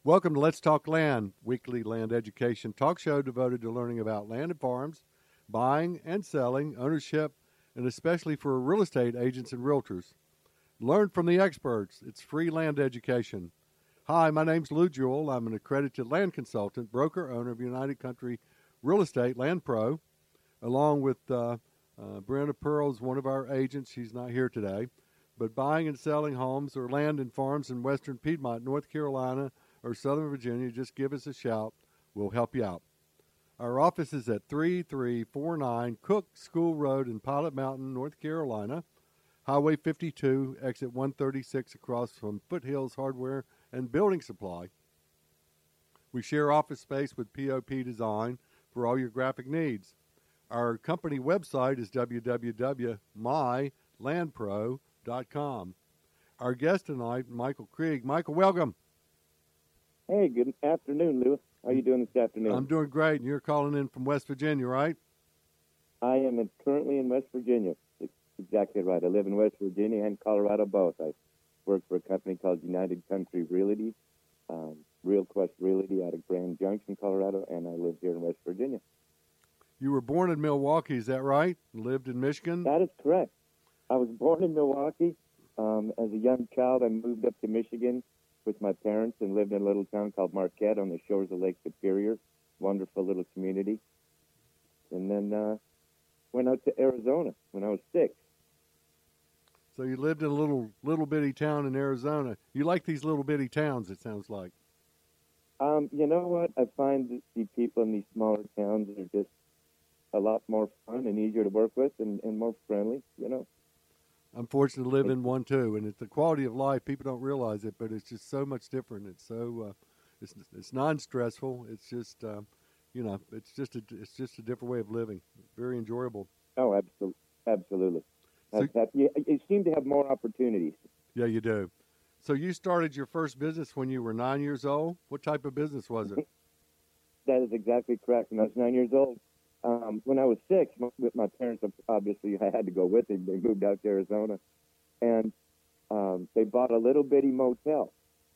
Welcome to Let's Talk Land, weekly land education talk show devoted to learning about land and farms, buying and selling, ownership, and especially for real estate agents and realtors. Learn from the experts. It's free land education. Hi, my name's Lou Jewell. I'm an accredited land consultant, broker, owner of United Country Real Estate, Land Pro, along with Brenda Pearl's one of our agents. She's not here today. But buying and selling homes or land and farms in western Piedmont, North Carolina, or Southern Virginia, just give us a shout. We'll help you out. Our office is at 3349 Cook School Road in Pilot Mountain, North Carolina, Highway 52, exit 136 across from Foothills Hardware and Building Supply. We share office space with POP Design for all your graphic needs. Our company website is www.mylandpro.com. Our guest tonight, Michael Krieg. Michael, welcome. Hey, good afternoon, Lou. How are you doing this afternoon? I'm doing great, and you're calling in from West Virginia, right? I am currently in West Virginia. It's exactly right. I live in West Virginia and Colorado both. I work for a company called United Country Realty, RealQuest Realty out of Grand Junction, Colorado, and I live here in West Virginia. You were born in Milwaukee, is that right? Lived in Michigan? That is correct. I was born in Milwaukee. As a young child, I moved up to Michigan with my parents and lived in a little town called Marquette on the shores of Lake Superior. Wonderful little community. And then went out to Arizona when I was 6. So you lived in a little bitty town in Arizona. You like these little bitty towns, it sounds like. You know what? I find that the people in these smaller towns are just a lot more fun and easier to work with and more friendly, you know. I'm fortunate to live in one too, and it's the quality of life. People don't realize it, but it's just so much different. It's so it's non-stressful. It's just it's just a different way of living. Very enjoyable. Oh, absolutely. So, you seem to have more opportunities. Yeah, you do. So you started your first business when you were 9 years old. What type of business was it? That is exactly correct. When I was 9 years old. When I was 6, with my parents, obviously I had to go with them. They moved out to Arizona, and they bought a little bitty motel.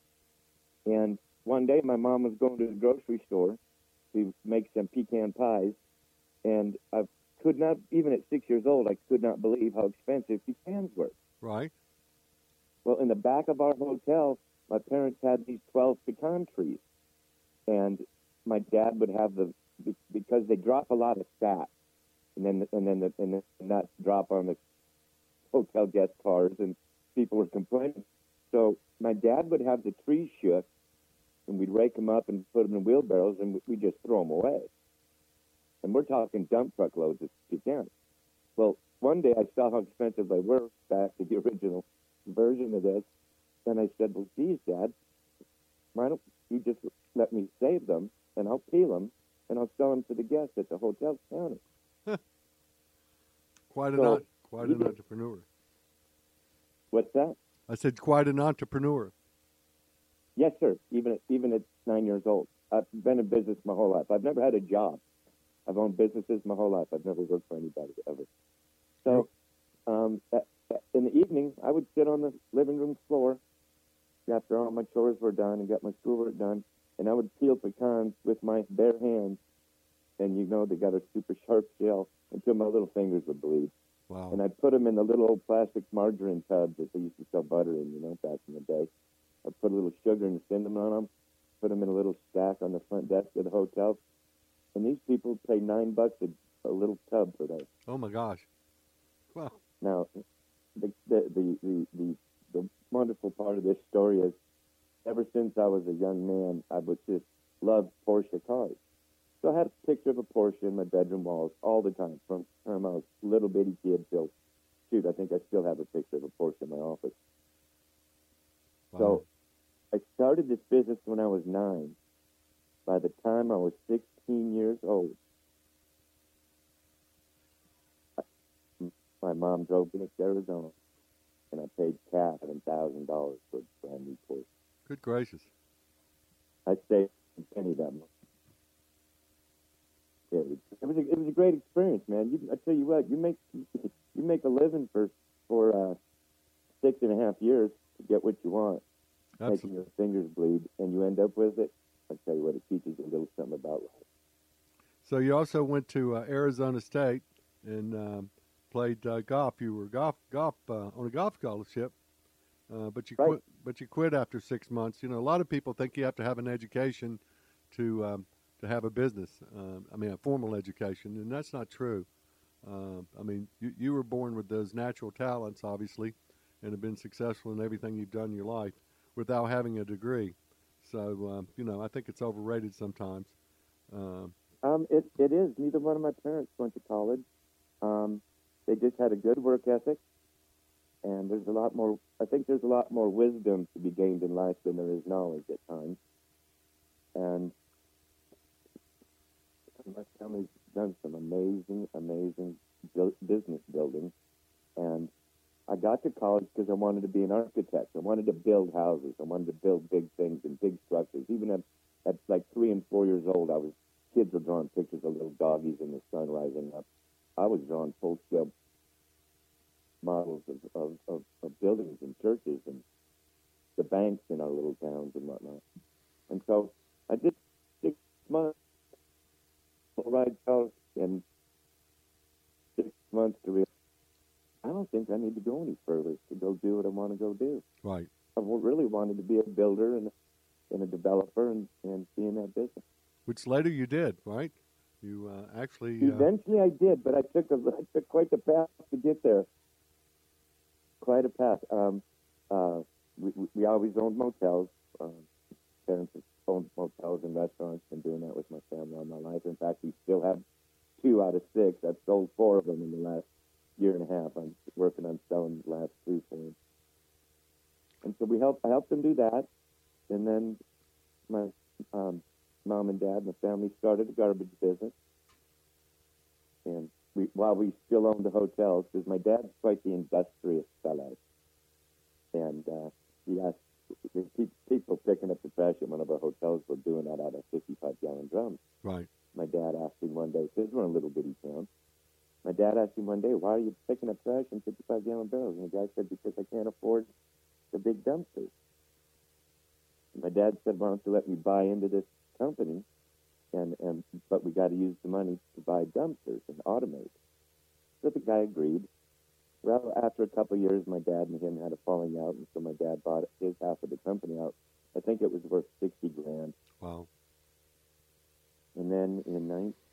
And one day my mom was going to the grocery store to make some pecan pies, and I could not, even at 6 years old, I could not believe how expensive pecans were. Right. Well, in the back of our hotel, my parents had these 12 pecan trees, and my dad would have because they drop a lot of sap, and then that drop on the hotel guest cars, and people were complaining. So my dad would have the trees shook, and we'd rake them up and put them in wheelbarrows, and we just throw them away. And we're talking dump truck loads of pecans. Well, one day I saw how expensive they were, back to the original version of this, and I said, well, geez, Dad, why don't you just let me save them, and I'll peel them, and I'll sell them to the guests at the hotel counter. Quite an entrepreneur. What's that? I said quite an entrepreneur. Yes, sir. Even at 9 years old. I've been in business my whole life. I've never had a job. I've owned businesses my whole life. I've never worked for anybody ever. So in the evening, I would sit on the living room floor after all my chores were done and got my schoolwork done, and I would peel pecans with my bare hands, and they got a super sharp shell until my little fingers would bleed. Wow. And I'd put them in the little old plastic margarine tubs that they used to sell butter in, back in the day. I'd put a little sugar and cinnamon on them, put them in a little stack on the front desk of the hotel, and these people pay $9 a little tub for that. Oh my gosh! Wow. Now, the wonderful part of this story is, ever since I was a young man, I would just love Porsche cars. So I had a picture of a Porsche in my bedroom walls all the time, from the time I was a little bitty kid till, I think I still have a picture of a Porsche in my office. Wow. So I started this business when I was 9. By the time I was 16 years old, my mom drove me to Arizona, and I paid cash $7,000 for a brand new Porsche. Good gracious. I saved a penny that month. It was a great experience, man. I tell you what, you make a living for 6.5 years to get what you want. making your fingers bleed, and you end up with it. I'll tell you what, it teaches you a little something about life. So you also went to Arizona State and played golf. You were on a golf scholarship, but you Right. quit. But you quit after 6 months. You know, a lot of people think you have to have an education to have a business. A formal education, and that's not true. You were born with those natural talents, obviously, and have been successful in everything you've done in your life without having a degree. So, I think it's overrated sometimes. It is. Neither one of my parents went to college. They just had a good work ethic, and there's a lot more. I think there's a lot more wisdom to be gained in life than there is knowledge at times. And my family's done some amazing business building, and I got to college because I wanted to be an architect. I wanted to build houses. I wanted to build big things and big structures. Even at like 3 and 4 years old, kids were drawing pictures of little doggies in the sun rising up. I was drawing full-scale models of buildings and churches and the banks in our little towns and whatnot. And so I did 6 months full ride college and 6 months to realize I don't think I need to go any further to go do what I want to go do. Right. I really wanted to be a builder and a developer and be in that business. Which later you did, right? You actually... Eventually I did, but I took quite the path to get there. Quite a path. We always owned motels. Parents have owned motels and restaurants. Been doing that with my family all my life. In fact, we still have 2 out of 6. I've sold 4 of them in the last year and a half. I'm working on selling the last 2 for them. And so I helped them do that. And then my mom and dad and the family started a garbage business. And while we still owned the hotels, because my dad's quite the industrious fellow. And he asked people picking up the trash at one of our hotels were doing that out of 55-gallon drums. Right. My dad asked him one day, because we're in a little bitty town, my dad asked him one day, why are you picking up trash in 55-gallon barrels? And the guy said, because I can't afford the big dumpsters. And my dad said, why don't you let me buy into this company, but we got to use the money to buy dumpsters and automate. So the guy agreed. Well, after a couple of years, my dad and him had a falling out, and so my dad bought his half of the company out. I think it was worth $60,000. Wow. And then in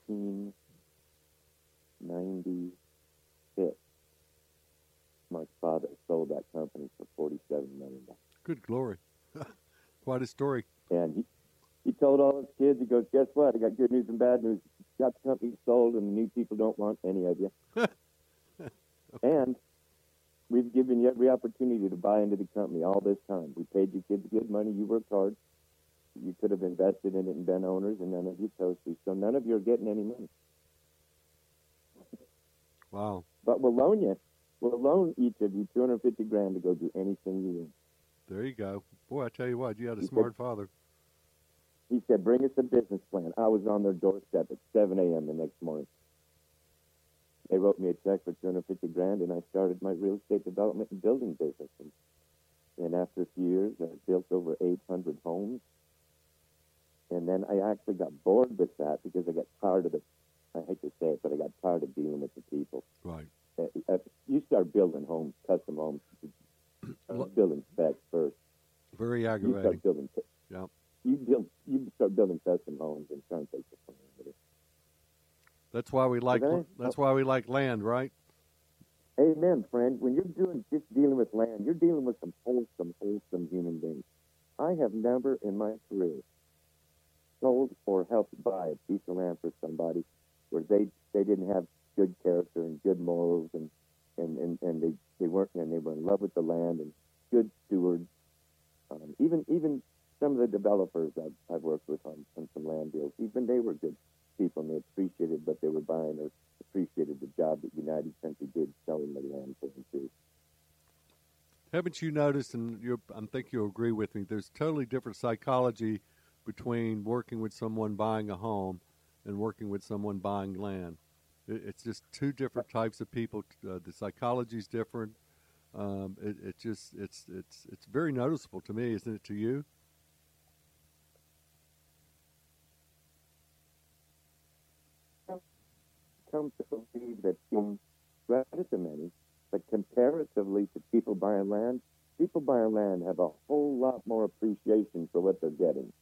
1996, my father sold that company for $47 million. Good glory. Quite a story. And he told all his kids, he goes, guess what? I got good news and bad news. Got the company sold, and the new people don't want any of you. And we've given you every opportunity to buy into the company all this time. We paid you kids good money. You worked hard. You could have invested in it and been owners, and none of you chose to. So none of you are getting any money. Wow. But we'll loan each of you $250,000 to go do anything you want. There you go. Boy, I tell you what, you had a smart father. He said, bring us a business plan. I was on their doorstep at 7 a.m. the next morning. They wrote me a check for $250,000, and I started my real estate development and building business. And after a few years, I built over 800 homes. And then I actually got bored with that because I got tired of I hate to say it, but I got tired of dealing with the people. Right. You start building homes, custom homes, building specs first. Very aggravating. You start building. Yeah. You start building custom homes and trying to take the plan with it. That's why we like. That's why we like land, right? Amen, friend. When you're just dealing with land, you're dealing with some wholesome human beings. I have never in my career sold or helped buy a piece of land for somebody where they didn't have good character and good morals and they were in love with the land and good stewards. Even some of the developers I've worked with on some land deals, even they were good people and they appreciated what they were buying or appreciated the job that United Country did selling the land for them too. Haven't you noticed, and I think you'll agree with me, there's totally different psychology between working with someone buying a home and working with someone buying land. It's just two different types of people. The psychology's different. It's very noticeable to me, isn't it? To you? Come to believe that rather to many, but comparatively to people buying land have a whole lot more appreciation for what they're getting.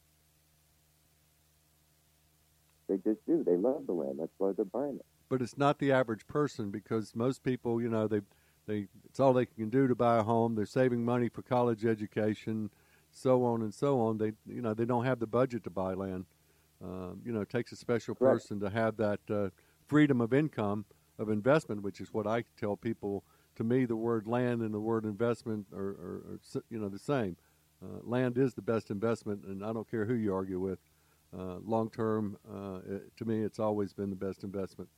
They just do. They love the land. That's why they're buying it. But it's not the average person, because most people, they it's all they can do to buy a home. They're saving money for college education, so on and so on. They don't have the budget to buy land. It takes a special Correct. person to have that freedom of income, of investment, which is what I tell people. To me, the word land and the word investment are the same. Land is the best investment, and I don't care who you argue with. Long term, to me, it's always been the best investment.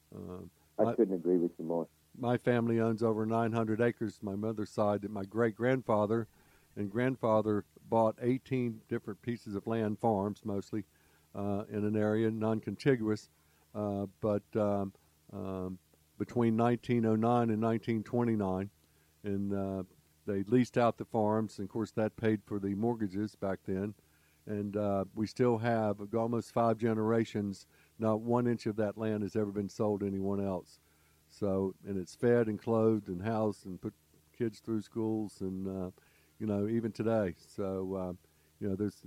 I couldn't agree with you more. My family owns over 900 acres. My mother's side, that my great-grandfather and grandfather bought 18 different pieces of land, farms mostly, in an area non-contiguous. But between 1909 and 1929, and they leased out the farms, and of course that paid for the mortgages back then. And we still have almost 5 generations. Not 1 inch of that land has ever been sold to anyone else. So, and it's fed and clothed and housed and put kids through schools, and even today. So, there's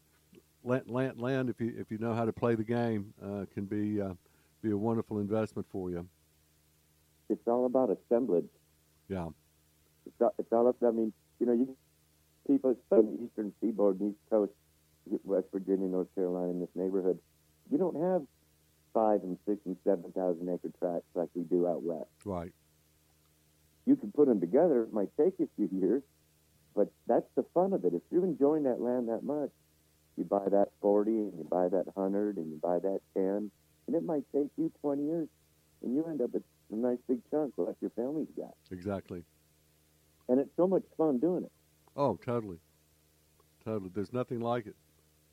land. If you know how to play the game, can be a wonderful investment for you. It's all about assemblage. Yeah. It's all up. I mean, you people from the Eastern Seaboard, and East Coast, West Virginia, North Carolina, in this neighborhood, you don't have 5,000 and 6,000 and 7,000 acre tracts like we do out west. Right. You can put them together. It might take a few years, but that's the fun of it. If you're enjoying that land that much, you buy that 40, and you buy that 100, and you buy that 10, and it might take you 20 years, and you end up with a nice big chunk like your family's got. Exactly. And it's so much fun doing it. Oh, totally. Totally. There's nothing like it.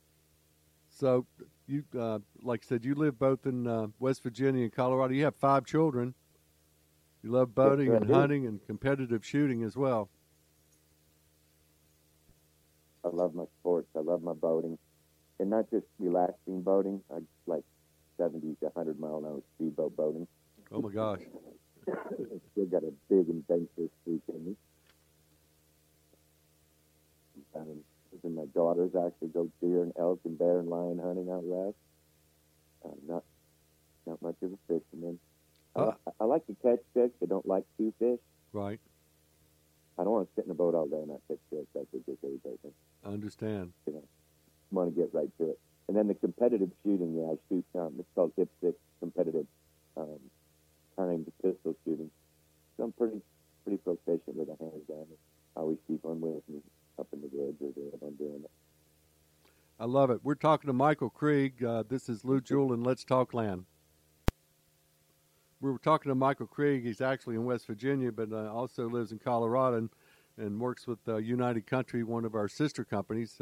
So, you, like I said, you live both in West Virginia and Colorado. You have 5 children. You love boating and hunting and competitive shooting as well. I love my sports. I love my boating. And not just relaxing boating. I like 70 to 100 mile an hour speedboat boating. Oh, my gosh. Still got a big adventurous streak in me. And my daughters actually go deer and elk and bear and lion hunting out west. Not much of a fisherman. I like to catch fish. I don't like to fish. Right. I don't want to sit in a boat all day and not catch fish. That would just irritate me. I understand. I want to get right to it. And then the competitive shooting, I shoot. It's called IPSC, competitive timed pistol shooting. So I'm pretty proficient with a handgun. I always keep one with me up in the woods or wherever I'm doing it. I love it. We're talking to Michael Krieg. This is Lou Jewell, and Let's Talk Land. We were talking to Michael Krieg. He's actually in West Virginia, but also lives in Colorado and works with United Country, one of our sister companies.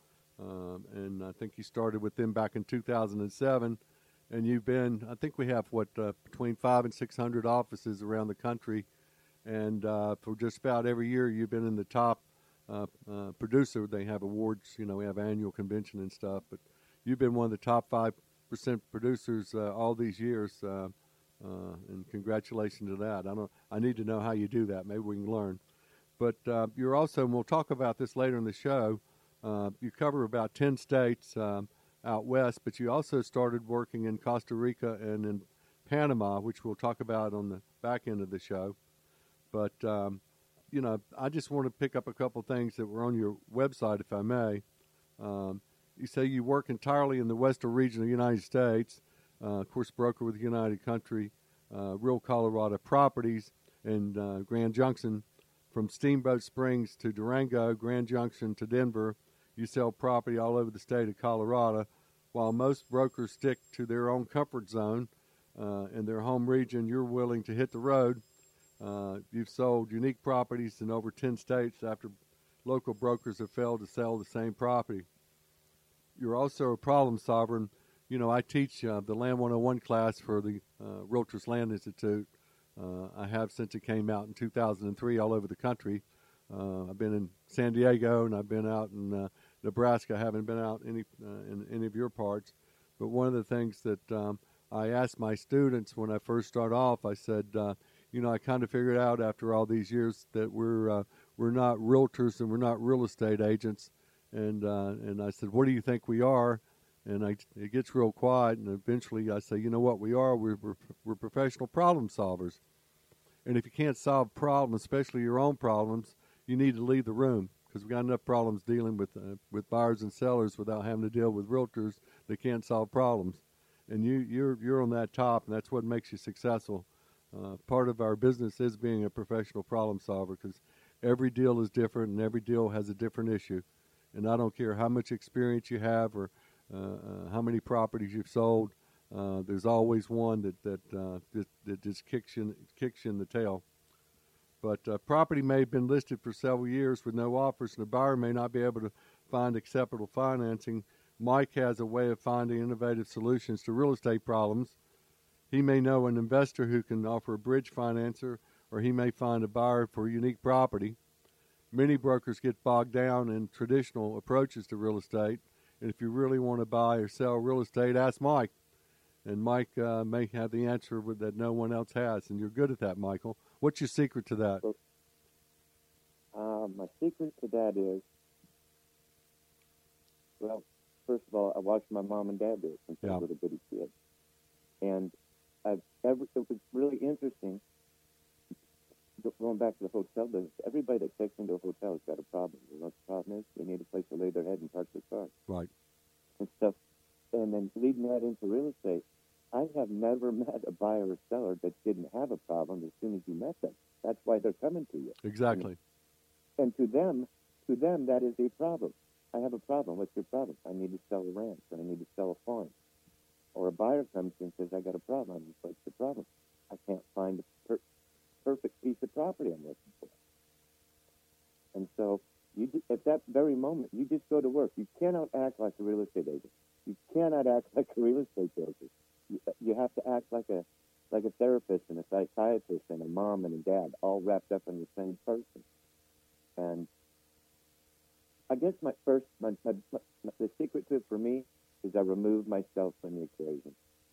And I think you started with them back in 2007. And you've been, I think we have, between 500 and 600 offices around the country. And for just about every year, you've been in the top producer. They have awards, we have annual convention and stuff. But you've been one of the top 5% producers all these years. And congratulations to that. I need to know how you do that. Maybe we can learn. But you're also, and we'll talk about this later in the show, you cover about 10 states out west, but you also started working in Costa Rica and in Panama, which we'll talk about on the back end of the show. But, I just want to pick up a couple things that were on your website, if I may. You say you work entirely in the western region of the United States, of course, broker with United Country, Real Colorado Properties, and Grand Junction. From Steamboat Springs to Durango, Grand Junction to Denver, you sell property all over the state of Colorado. While most brokers stick to their own comfort zone in their home region, you're willing to hit the road. You've sold unique properties in over 10 states after local brokers have failed to sell the same property. You're also a problem solver. I teach the Land 101 class for the Realtors Land Institute, I have since it came out in 2003 all over the country. I've been in San Diego and I've been out in Nebraska. I haven't been out in any of your parts. But one of the things that I asked my students when I first start off, I said, I kind of figured out after all these years that we're not realtors and we're not real estate agents. And I said, what do you think we are? And it gets real quiet, and eventually I say, you know what we are? We're professional problem solvers. And if you can't solve problems, especially your own problems, you need to leave the room, because we got enough problems dealing with buyers and sellers without having to deal with realtors that can't solve problems. And you're on that top, and that's what makes you successful. Part of our business is being a professional problem solver, because every deal is different and every deal has a different issue. And I don't care how much experience you have or how many properties you've sold. There's always one that just kicks you in the tail. But property may have been listed for several years with no offers, and the buyer may not be able to find acceptable financing. Mike has a way of finding innovative solutions to real estate problems. He may know an investor who can offer a bridge financer, or he may find a buyer for a unique property. Many brokers get bogged down in traditional approaches to real estate, and if you really want to buy or sell real estate, ask Mike. And Mike may have the answer that no one else has, and you're good at that, Michael. What's your secret to that? My secret to that is, well, first of all, I watched my mom and dad do it since I was a little bitty kid. And it was really interesting, going back to the hotel business, everybody that checks into a hotel has got a problem. You know what the problem is? They need a place to lay their head and park their car. Right. And stuff. And then leading that into real estate, I have never met a buyer or seller that didn't have a problem as soon as you met them. That's why they're coming to you. Exactly. And to them, that is a problem. I have a problem. What's your problem? I need to sell a ranch, or I need to sell a farm. Or a buyer comes in and says, I got a problem. I'm just, what's the problem? I can't find the perfect piece of property I'm looking for. And so at that very moment, you just go to work. You cannot act like a real estate agent. You cannot act like a real estate broker. You have to act like a therapist and a psychiatrist and a mom and a dad, all wrapped up in the same person. And I guess the secret to it for me is I remove myself from the equation.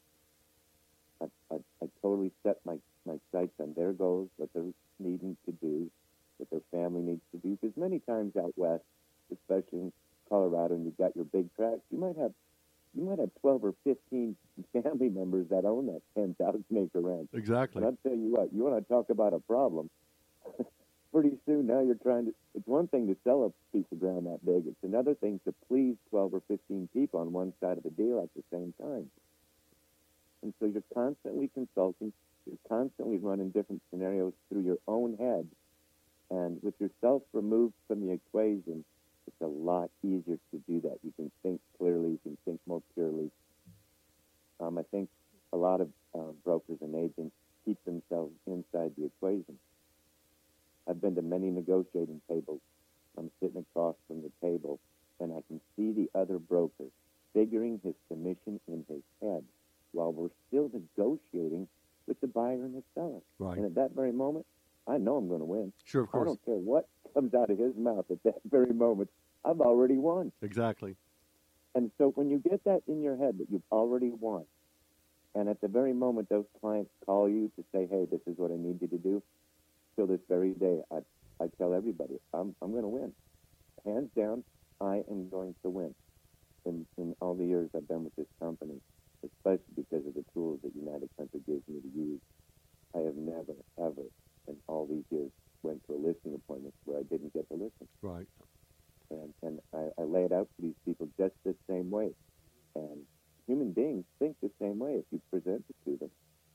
I totally set my sights on their goals, what they're needing to do, what their family needs to do. Because many times out west, especially in Colorado, and you've got your big tracts, you might have 12 or 15 family members that own that 10,000-acre ranch. Exactly. And I'll tell you what, you want to talk about a problem. Pretty soon now it's one thing to sell a piece of ground that big. It's another thing to please 12 or 15 people on one side of the deal at the same time. And so you're constantly consulting. You're constantly running different scenarios through your own head. And with yourself removed from the equation, it's a lot easier to do that. You can think clearly. You can think more purely. I think a lot of brokers and agents keep themselves inside the equation. I've been to many negotiating tables. I'm sitting across from the table, and I can see the other broker figuring his commission in his head while we're still negotiating with the buyer and the seller. Right. And at that very moment, I know I'm going to win. Sure, of course. I don't care what comes out of his mouth at that very moment. I've already won. Exactly. And so when you get that in your head that you've already won, and at the very moment those clients call you to say, hey, this is what I need you to do, till this very day, I tell everybody, I'm going to win. Hands down, I am going to win. In all the years I've been with this company, especially because of the tools that United Country gives me to use, I have never, ever, in all these years, went to a listing appointment where I didn't get the listing. Right. And I lay it out for these people just the same way. And human beings think the same way if you present it to them.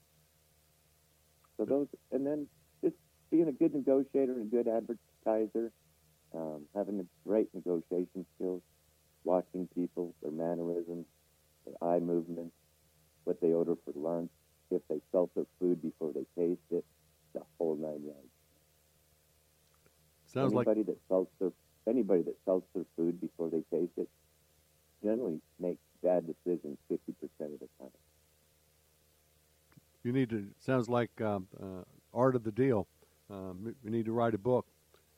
So and then just being a good negotiator and a good advertiser, having a great negotiation skills, watching people, their mannerisms, their eye movements, what they order for lunch, if they salt their food before they taste it, the whole 9 yards. Sounds anybody that salts their food before they taste it generally makes bad decisions 50% of the time. You need to. Sounds like art of the deal. We need to write a book.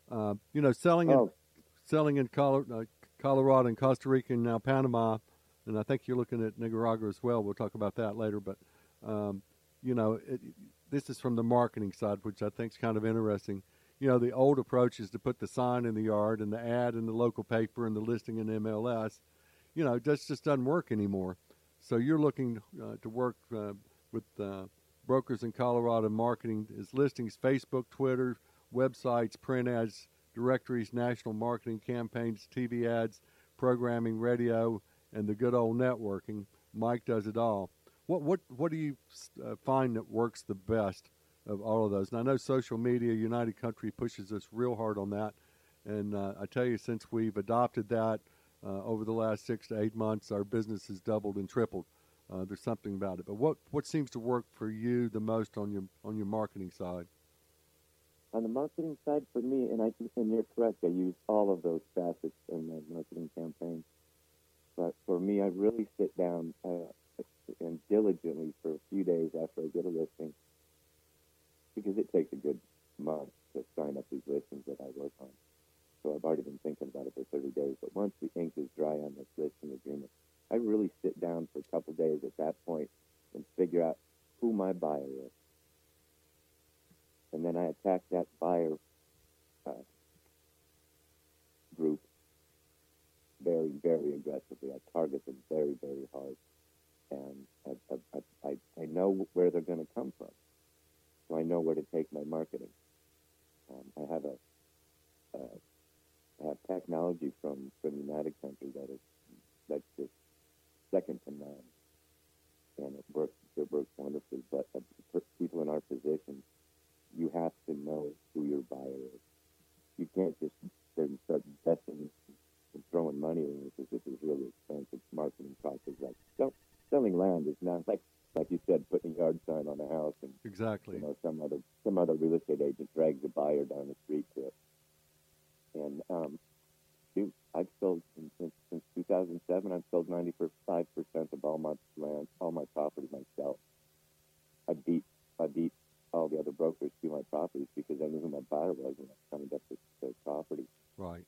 Selling in Colorado and Costa Rica and now Panama, and I think you're looking at Nicaragua as well. We'll talk about that later. But this is from the marketing side, which I think is kind of interesting. The old approach is to put the sign in the yard and the ad in the local paper and the listing in MLS. That just doesn't work anymore. So you're looking to work with brokers in Colorado marketing is listings, Facebook, Twitter, websites, print ads, directories, national marketing campaigns, TV ads, programming, radio, and the good old networking. Mike does it all. What do you find that works the best of all of those? And I know social media, United Country pushes us real hard on that. And I tell you, since we've adopted that over the last 6 to 8 months, our business has doubled and tripled. There's something about it. But what seems to work for you the most on your marketing side? On the marketing side, for me, and you're correct, I use all of those facets in my marketing campaign. But for me, I really sit down and diligently for a few days after I get a listing, because it takes a good month to sign up these listings that I work on. So I've already been thinking about it for 30 days. But once the ink is dry on this listing agreement, I really sit down for a couple days at that point and figure out who my buyer is. And then I attack that buyer group very, very aggressively. I target them very, very hard. And I know where they're going to come from. So I know where to take my marketing. I have technology from United Country that's just second to none. And it works wonderfully. But for people in our position, you have to know who your buyer is. You can't just start investing and throwing money in because this is really expensive marketing process. Like selling land is not like you said, putting a yard sign on a house and exactly. Some other real estate agent drags a buyer down the street to it. And I've sold since 2007. I've sold 95% of all my land, all my property myself. I beat all the other brokers to my properties because I knew who my buyer was when I was coming up to their property. Right.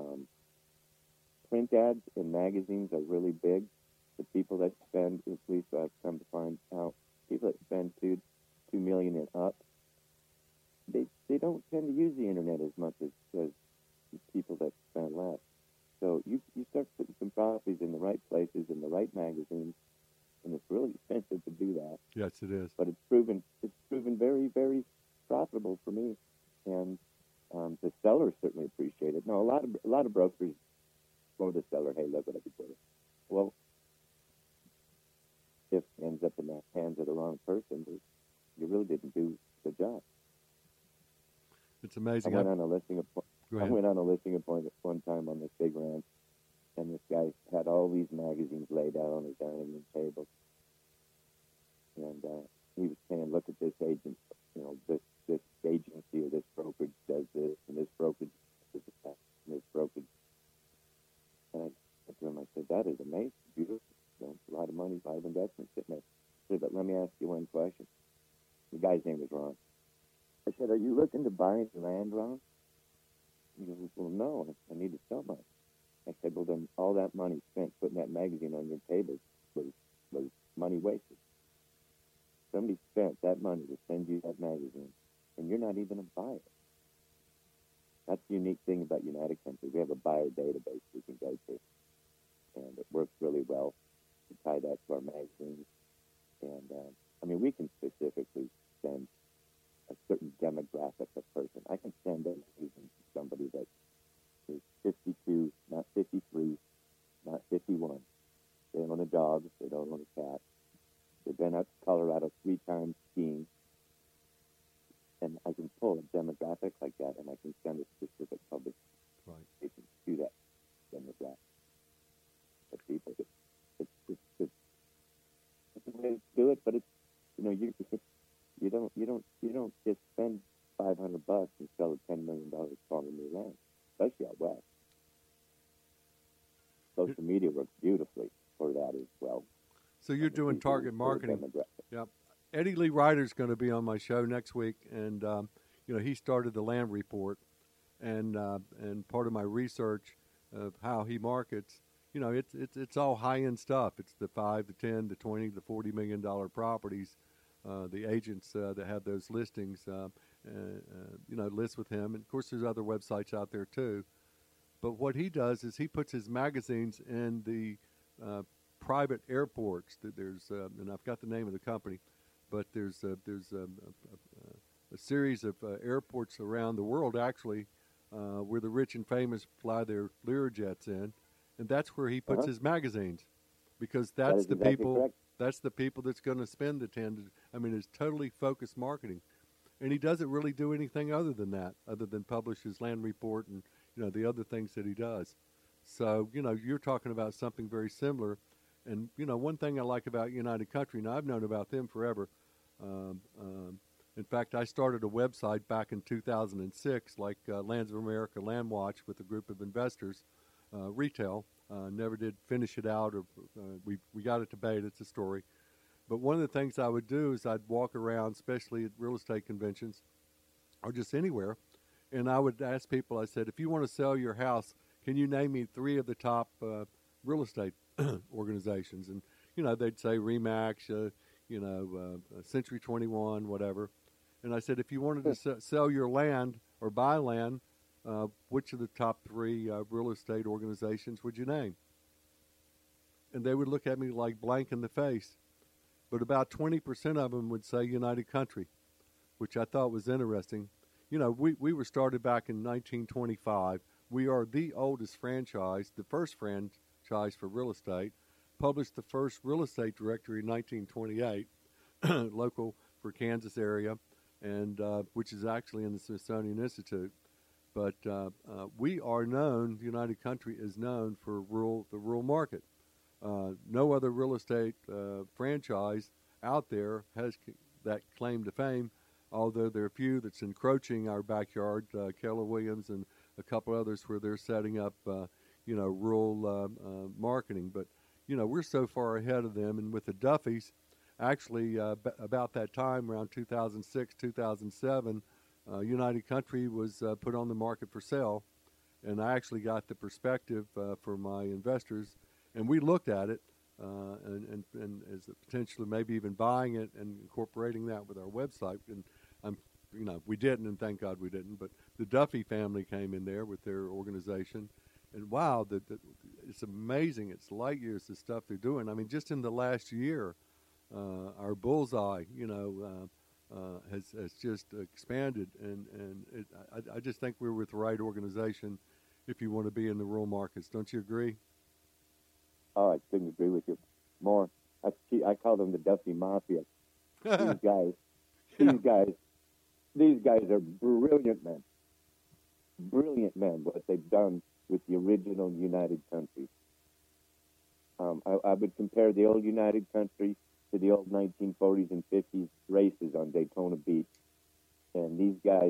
Print ads in magazines are really big. The people that spend, at least I've come to find out, people that spend $2 million and up, they don't tend to use the internet as much as people that spend less. So you start putting some properties in the right places, in the right magazines, and it's really expensive to do that. Yes, it is. But it's proven very, very profitable for me, and the sellers certainly appreciate it. Now, a lot of brokers go to the seller, hey, look what I could do. Well, if it ends up in the hands of the wrong person, you really didn't do the job. It's amazing. I went on a listing appointment one time on this big ranch, and this guy had all these magazines laid out on his dining room table, and he was saying, "Look at this agent, this agency or this brokerage does this, and this brokerage does that, and this brokerage." And I said to him, I said, "That is amazing, beautiful. A lot of money, a lot of investment sitting there." I said, "But let me ask you one question." The guy's name was Ron. I said, "Are you looking to buy any land, Ron?" He goes, "Well, no, I need to sell mine." I said, "Well, then all that money spent putting that magazine on your table was money wasted. Somebody spent that money to send you that magazine, and you're not even a buyer." That's the unique thing about United Country. We have a buyer database we can go to, and it works really well to tie that to our magazines. And, we can specifically send a certain demographic of person. I can send them to somebody that is 52, not 53, not 51. They don't own a dog. They don't own a cat. They've been out to Colorado 3 times skiing. And I can pull a demographic like that, and I can send a specific publication to that demographic of people. It's a way to do it, but it's you don't just spend $500 and sell a $10 million farm in new land, especially out west. Social media works beautifully for that as well. So you're doing target marketing. Yep. Eddie Lee Ryder's going to be on my show next week, and he started the Land Report, and part of my research of how he markets, it's all high end stuff. It's the 5, the 10, the 20, the $40 million properties. The agents that have those listings, list with him, and of course there's other websites out there too. But what he does is he puts his magazines in the private airports. There's and I've got the name of the company, but there's a series of airports around the world actually where the rich and famous fly their Learjets in, and that's where he puts his magazines, because that's the exactly people. Correct. That's the people that's going to spend the 10. It's totally focused marketing, and he doesn't really do anything other than that, other than publish his Land Report and the other things that he does. So you're talking about something very similar, and one thing I like about United Country, and I've known about them forever. In fact, I started a website back in 2006, like Lands of America Land Watch, with a group of investors, retail. Never did finish it out, or we got it to bait. It's a story. But one of the things I would do is I'd walk around, especially at real estate conventions or just anywhere, and I would ask people, I said, if you want to sell your house, can you name me 3 of the top real estate organizations? And, they'd say RE/MAX, Century 21, whatever. And I said, if you wanted to sell your land or buy land, which of the top 3 real estate organizations would you name? And they would look at me like blank in the face. But about 20% of them would say United Country, which I thought was interesting. We were started back in 1925. We are the oldest franchise, the first franchise for real estate, published the first real estate directory in 1928, local for Kansas area, and which is actually in the Smithsonian Institute. But we are known, United Country is known for the rural market. No other real estate franchise out there has that claim to fame, although there are a few that's encroaching our backyard, Keller Williams and a couple others where they're setting up, rural marketing. But, we're so far ahead of them. And with the Duffys, actually about that time, around 2006, 2007, United Country was put on the market for sale, and I actually got the perspective for my investors, and we looked at it and as a potentially maybe even buying it and incorporating that with our website. And we didn't, and thank God we didn't. But the Duffy family came in there with their organization, and wow, it's amazing. It's light years the stuff they're doing. Just in the last year, our bullseye, has just expanded, and I just think we're with the right organization if you want to be in the rural markets. Don't you agree? Oh, I couldn't agree with you more. I call them the Duffy Mafia. These guys are brilliant men. Brilliant men, what they've done with the original United Country. I would compare the old United Country to the old 1940s and 50s races on Daytona Beach, and these guys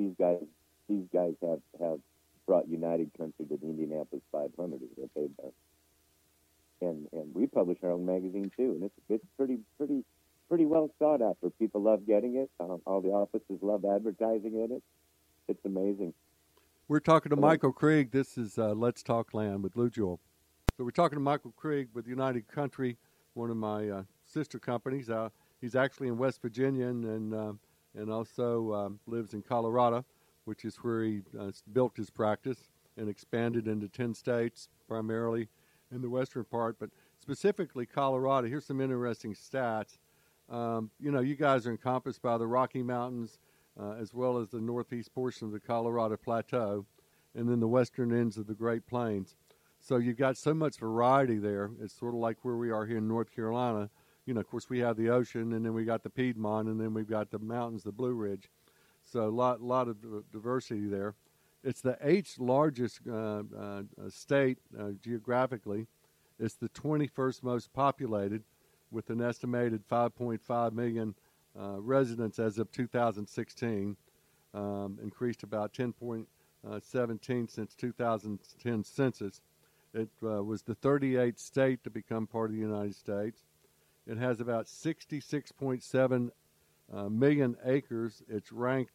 have brought United Country to the Indianapolis 500 is what they've done. And we publish our own magazine too, and it's pretty well sought after. People love getting it. All the offices love advertising in it. It's amazing. We're talking to Michael Krieg. This is Let's Talk Land with Lou Jewell. So we're talking to Michael Krieg with United Country, one of my sister companies. He's actually in West Virginia and also lives in Colorado, which is where he built his practice and expanded into 10 states, primarily in the western part, but specifically Colorado. Here's some interesting stats. You guys are encompassed by the Rocky Mountains as well as the northeast portion of the Colorado Plateau and then the western ends of the Great Plains. So you've got so much variety there. It's sort of like where we are here in North Carolina. Of course, we have the ocean, and then we got the Piedmont, and then we've got the mountains, the Blue Ridge. So a lot of diversity there. It's the 8th largest state geographically. It's the 21st most populated, with an estimated 5.5 million residents as of 2016, increased about 10.17 since 2010 census. It was the 38th state to become part of the United States. It has about 66.7 million acres. It's ranked.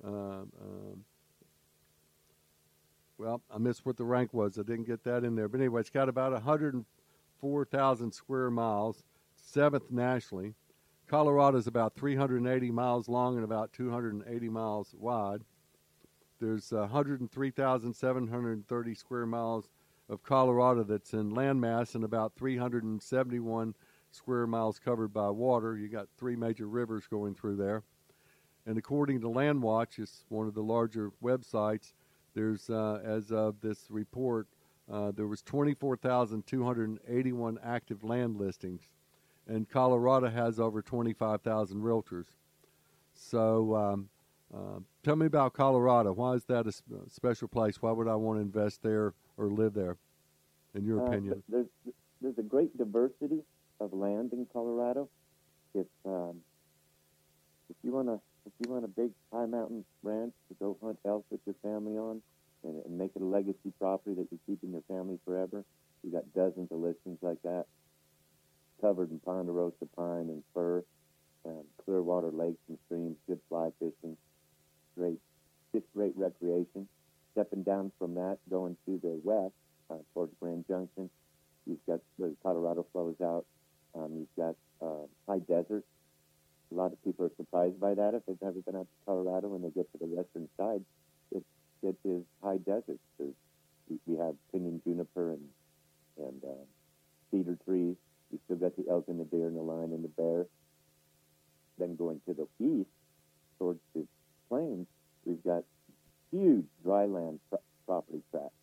Well, I missed what the rank was. I didn't get that in there. But anyway, it's got about 104,000 square miles, seventh nationally. Colorado is about 380 miles long and about 280 miles wide. There's 103,730 square miles of Colorado that's in landmass and about 371 square miles covered by water. You got three major rivers going through there. And according to Landwatch, it's one of the larger websites, there's, as of this report, there was 24,281 active land listings. And Colorado has over 25,000 realtors. So tell me about Colorado. Why is that a special place? Why would I want to invest there or live there, in your opinion? There's a great diversity of land in Colorado. If you want a big high mountain ranch to go hunt elk with your family on, and make it a legacy property that you keep in your family forever, you got dozens of listings like that, covered in ponderosa pine and fir, clear water lakes and streams, good fly fishing, great recreation. Stepping down from that, going to the west towards Grand Junction, you've got where Colorado flows out. You've got high desert. A lot of people are surprised by that if they've never been out to Colorado. When they get to the western side, it is high desert. We have pinyon juniper and cedar trees. You still got the elk and the deer and the lion and the bear. Then going to the east towards the plains, we've got huge dryland property tracts,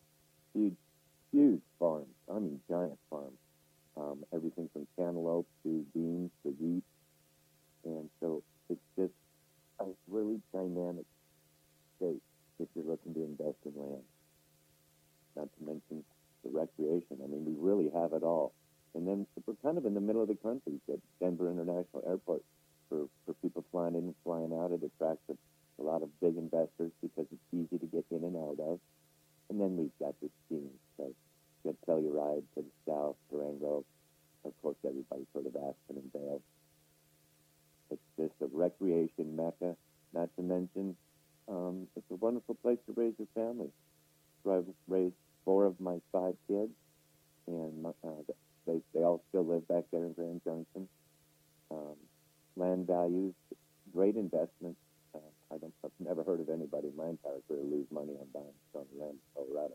huge farms. I mean, giant farms. Everything from cantaloupe to beans to wheat. And so it's just a really dynamic state if you're looking to invest in land. Not to mention the recreation. I mean, we really have it all. And then we're kind of in the middle of the country. We've got Denver International Airport for people flying in and flying out. It attracts a lot of big investors because it's easy to get in and out of. And then we've got the skiing. So we've got Telluride to the south, Durango. Of course, everybody's heard of Aspen and Vail. It's just a recreation mecca, not to mention it's a wonderful place to raise your family. So I've raised 4 of my 5 kids, and they all still live back there in Grand Junction. Land values, great investment. I've never heard of anybody in my entire career lose money on buying some land in Colorado.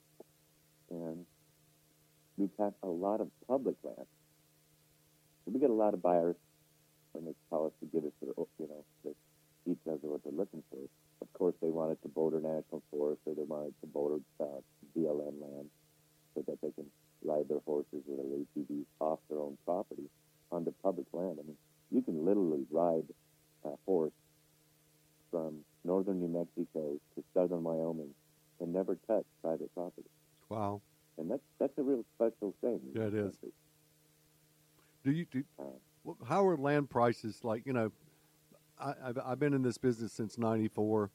And we've got a lot of public land. So we get a lot of buyers when they call us to give us their, the details of what they're looking for. Of course, they want it to border National Forest, or they want it to border BLM land, so that they can ride their horses or their ATVs off their own property onto public land. I mean, you can literally ride a horse from northern New Mexico to southern Wyoming and never touch private property. Wow. And that's a real special thing. Yeah, it is. How are land prices like? I've been in this business since '94,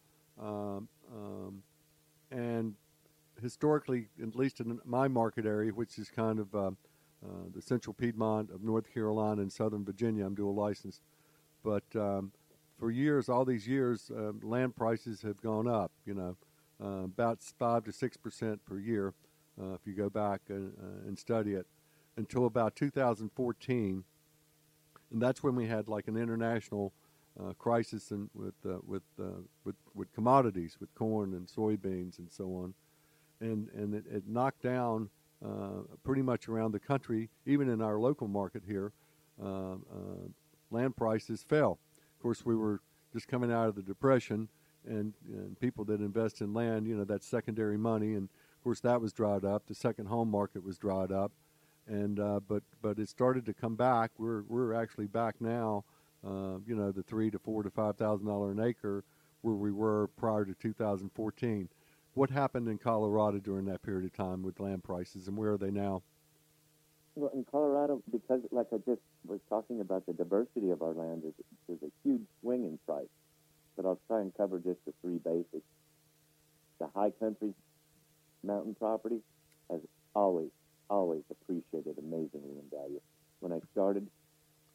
and historically, at least in my market area, which is kind of the central Piedmont of North Carolina and Southern Virginia, I'm dual licensed. But for years, all these years, land prices have gone up. About 5 to 6% per year, if you go back and study it, until about 2014, and that's when we had like an international crisis with commodities, with corn and soybeans and so on, and it knocked down pretty much around the country, even in our local market here. Land prices fell. Of course, we were just coming out of the Depression, and people that invest in land, that's secondary money, and of course that was dried up. The second home market was dried up, and but it started to come back. We're actually back now. The $3,000 to $4,000 to $5,000 an acre where we were prior to 2014. What happened in Colorado during that period of time with land prices, and where are they now? Well, in Colorado, because like I just was talking about, the diversity of our land, there's a huge swing in price. But I'll try and cover just the 3 basics. The high country mountain property has always appreciated amazingly in value. When I started,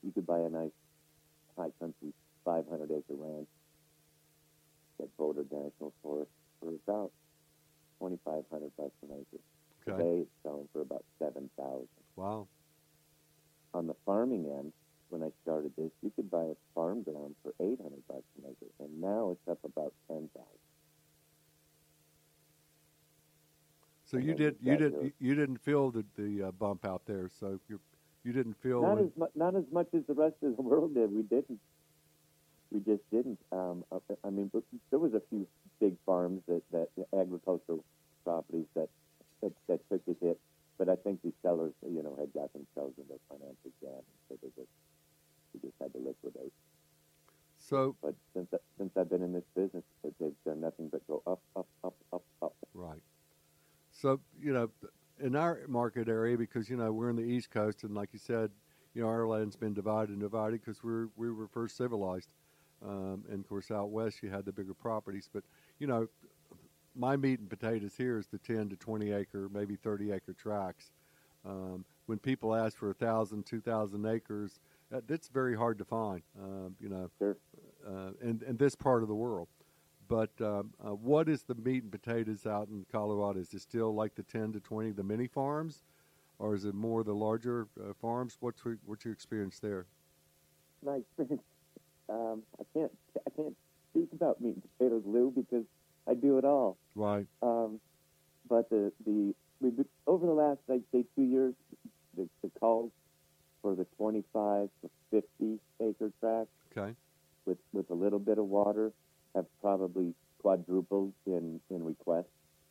you could buy a nice high country 500-acre ranch at Boulder National Forest for about $2,500 an acre. Okay. Today it's selling for about $7,000. Wow. On the farming end, when I started this, you could buy a farm ground for $800 an acre, and now it's up about $10,000. So And you then you didn't feel the bump out there. So you didn't feel not as much as the rest of the world did. We didn't. We just didn't. I mean, but there was a few big farms that agricultural properties that took a hit, but I think the sellers, had got themselves into a financial jam, so we just had to liquidate. So, but since I've been in this business, they've done nothing but go up, up, up, up, up. Right. So, in our market area, because we're in the East Coast, and like you said, our land's been divided because we were first civilized, and of course out west you had the bigger properties. But my meat and potatoes here is the 10 to 20 acre, maybe 30 acre tracts. When people ask for 1,000, 2,000 acres, that's very hard to find. Sure. In this part of the world. But what is the meat and potatoes out in Colorado? Is it still like the 10 to 20, the mini farms, or is it more the larger farms? What's your experience there? My experience, I can't speak about meat and potatoes, Lou, because I do it all. Right. But we've been, over the last, I'd say, 2 years, the calls for the 25 to 50 acre tracts, okay, with a little bit of water, have probably quadrupled in requests.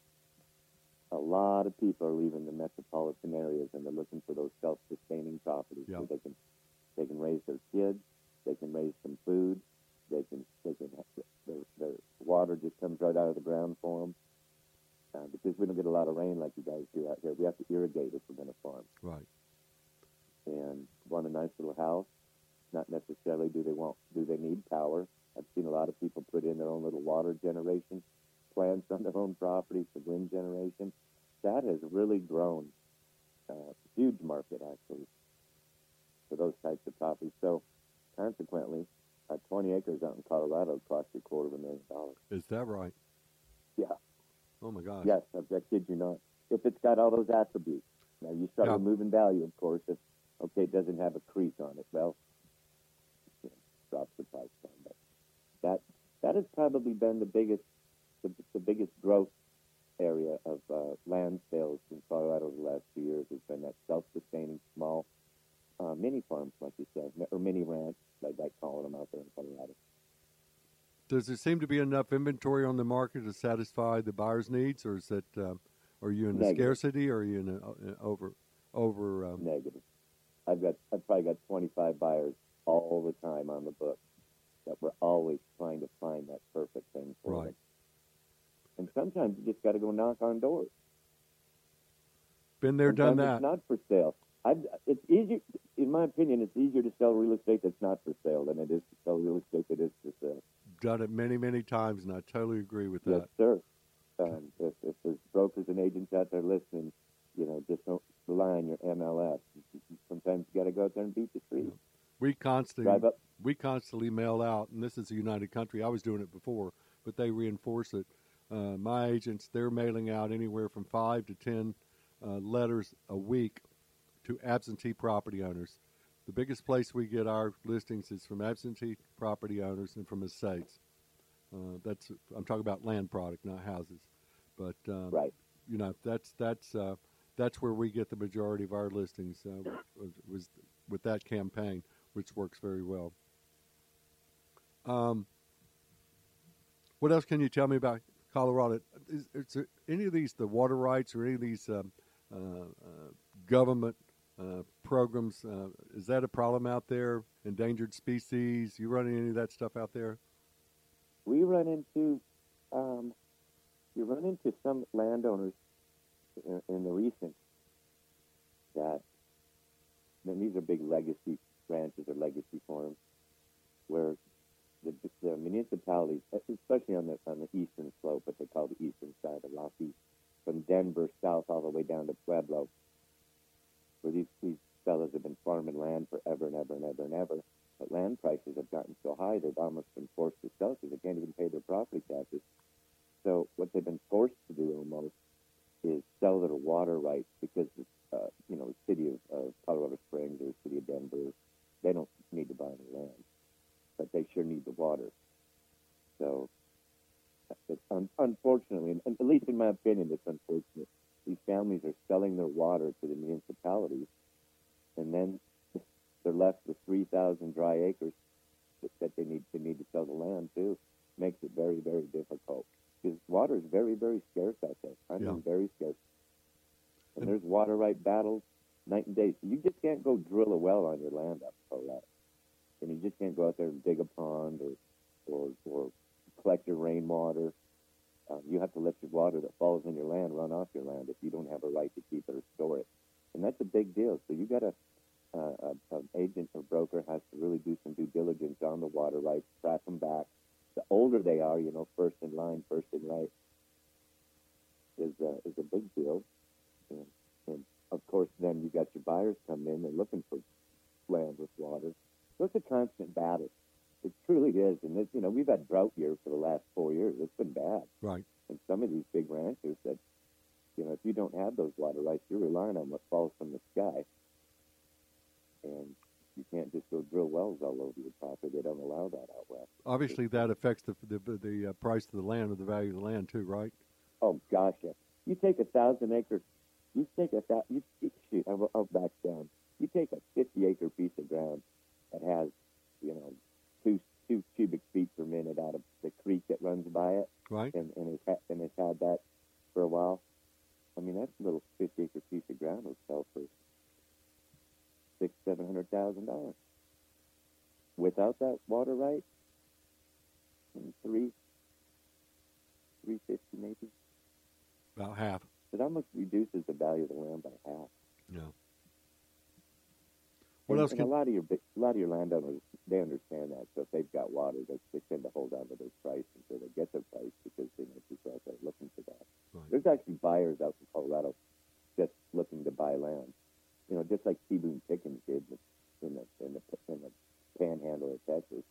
A lot of people are leaving the metropolitan areas, and they're looking for those self-sustaining properties where they can raise their kids, they can raise some food, they can their water just comes right out of the ground for them. Because we don't get a lot of rain like you guys do out here. We have to irrigate if we're going to farm. Right. And want a nice little house. Not necessarily do they need power. I've seen a lot of people put in their own little water generation plants on their own property for wind generation. That has really grown. Huge market, actually, for those types of properties. So, consequently, 20 acres out in Colorado cost you $250,000. Is that right? Yeah. Oh, my gosh. Yes, I kid you not. If it's got all those attributes. Now, you start removing value, of course. If, it doesn't have a creek on it, well, drops the price down. But that has probably been the biggest growth area of land sales in Colorado the last 2 years, has been that self-sustaining small mini farms, like you said, or mini ranch, like calling them out there in Colorado. Does there seem to be enough inventory on the market to satisfy the buyer's needs, or is that are you in a scarcity, or are you in an over? Negative. I've probably got 25 buyers all the time on the book that we're always trying to find that perfect thing for them. And sometimes you just got to go knock on doors. Been there, done that. It's not for sale. It's easier, in my opinion, it's easier to sell real estate that's not for sale than it is to sell real estate that is for sale. Done it many, many times, and I totally agree with that. Yes, sir. If there's brokers and agents out there listening, just don't rely on your MLS. Sometimes you got to go out there and beat the street. We constantly mail out, and this is a United Country. I was doing it before, but they reinforce it. My agents, they're mailing out anywhere from 5 to 10 letters a week to absentee property owners. The biggest place we get our listings is from absentee property owners and from estates. I'm talking about land product, not houses. But right. That's where we get the majority of our listings. Was with that campaign, which works very well. What else can you tell me about Colorado? Is there any of these, the water rights, or any of these government programs, is that a problem out there? Endangered species, you running any of that stuff out there? We run into some landowners in the recent that, and these are big legacy ranches or legacy farms, where the municipalities, especially on the eastern slope, what they call the eastern side of Rockies, from Denver south all the way down to Pueblo, where these fellas have been farming land land forever and ever and ever and ever. But land prices have gotten so high, they've almost been forced to sell because they can't even pay their property taxes. So what they've been forced to do almost is sell their water rights because, the city of Colorado Springs or the city of Denver, they don't need to buy any land, but they sure need the water. So it's unfortunately, and at least in my opinion, it's unfortunate. These families are selling their water to the municipalities, and then they're left with 3,000 dry acres that they need to sell the land to. Makes it very, very difficult because water is very, very scarce out there. I mean, very scarce. And there's water right battles night and day. So you just can't go drill a well on your land up in Colorado. And you just can't go out there and dig a pond or collect your rainwater. You have to let your water that falls in your land run off your land if you don't have a right to keep it or store it. And that's a big deal. So you got an agent or broker has to really do some due diligence on the water rights, track them back. The older they are, first in line, first in right, is a big deal. And of course, then you got your buyers coming in. They're looking for land with water. So it's a constant battle. It truly is. And we've had drought years for the last 4 years. It's been bad. Right. And some of these big ranchers that, if you don't have those water rights, you're relying on what falls from the sky. And you can't just go drill wells all over your property. They don't allow that out west. Obviously, that affects the price of the land or the value of the land too, right? Oh gosh, yeah. You take 1,000 acres. You take shoot. I'll back down. You take a 50-acre piece of ground that has, two cubic feet per minute out of the creek that runs by it, right? And it's had that for a while. I mean, that little 50-acre piece of ground will sell for $600,000-$700,000. Without that water right, $350 maybe. About half. It almost reduces the value of the land by half. Yeah. What else? And a lot of your landowners, they understand that. So if they've got water, they tend to hold on to their price until they get their price because people out there looking for that. Right. There's actually buyers out in Colorado just looking to buy land. Just like T. Boone Pickens did in the Panhandle of Texas.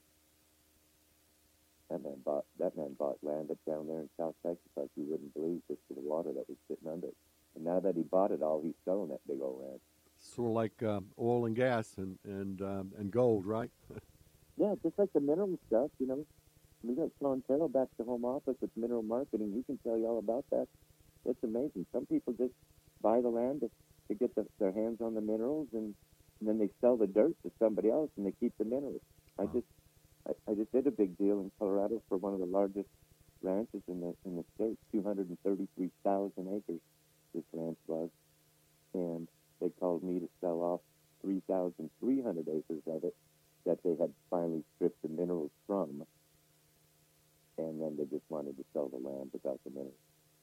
That man bought land up down there in South Texas like you wouldn't believe, just for the water that was sitting under it. And now that he bought it all, he's selling that big old ranch. Sort of like oil and gas and gold, right? Yeah, just like the mineral stuff. We got Sean Terrell back to home office with mineral marketing. He can tell you all about that. It's amazing. Some people just buy the land to get their hands on the minerals, and then they sell the dirt to somebody else, and they keep the minerals. Wow. I just did a big deal in Colorado for one of the largest ranches in the state, 233,000 acres. This ranch was, and they called me to sell off 3,300 acres of it that they had finally stripped the minerals from, and then they just wanted to sell the land without the minerals.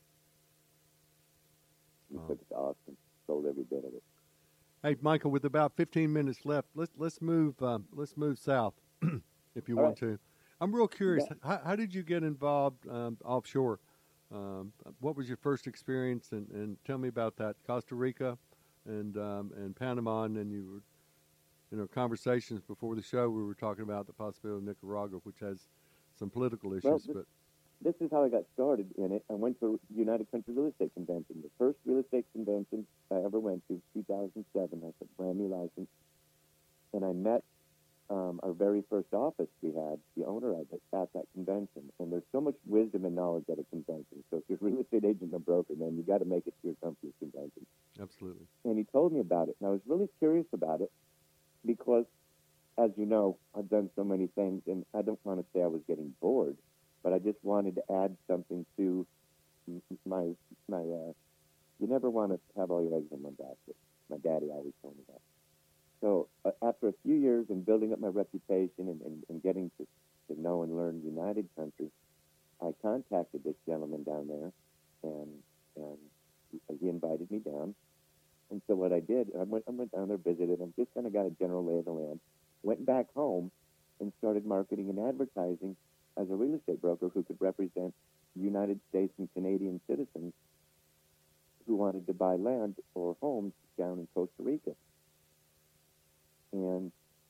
We took it to Austin, sold every bit of it. Hey, Michael, with about 15 minutes left, let's move south. If you want to. I'm real curious. Yeah. How did you get involved offshore? What was your first experience? And tell me about that. Costa Rica and Panama, and then you were, conversations before the show. We were talking about the possibility of Nicaragua, which has some political issues. Well, this is how I got started in it. I went to United Country Real Estate Convention, the first real estate convention I ever went to, 2007. That's a brand new license, and I met our very first office we had, the owner of it, at that convention. And there's so much wisdom and knowledge at a convention. So if you're a real estate agent or broker, man, you got to make it to your company's convention. Absolutely. And he told me about it. And I was really curious about it because, as you know, I've done so many things, and I don't want to say I was getting bored, but I just wanted to add something to my you never want to have all your eggs in one basket. My daddy always told me that. So after a few years in building up my reputation and getting to know and learn United Country, I contacted this gentleman down there, and he invited me down. And so what I did, I went down there, visited him, just kind of got a general lay of the land, went back home and started marketing and advertising as a real estate broker who could represent United States and Canadian citizens who wanted to buy land or homes down in Costa Rica.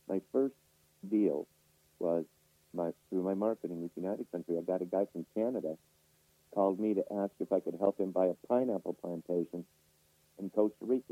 my first deal was through my marketing with United Country. I got a guy from Canada called me to ask if I could help him buy a pineapple plantation in Costa Rica.